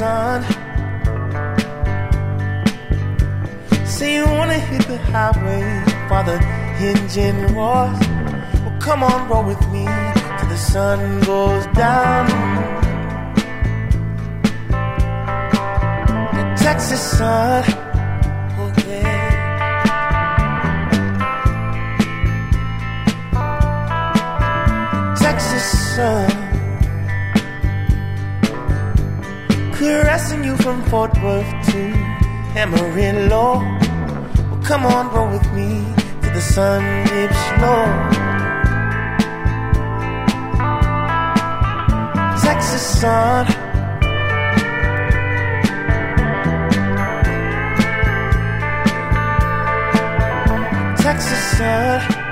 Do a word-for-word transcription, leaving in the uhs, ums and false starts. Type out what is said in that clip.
sun. Say you wanna hit the highway while the engine roars. Well, come on, roll with me till the sun goes down. The Texas sun, oh yeah. Texas sun, caressing you from Fort Worth to Amarillo. Well, come on, roll with me till the sun dips low. Texas sun, Texas sun.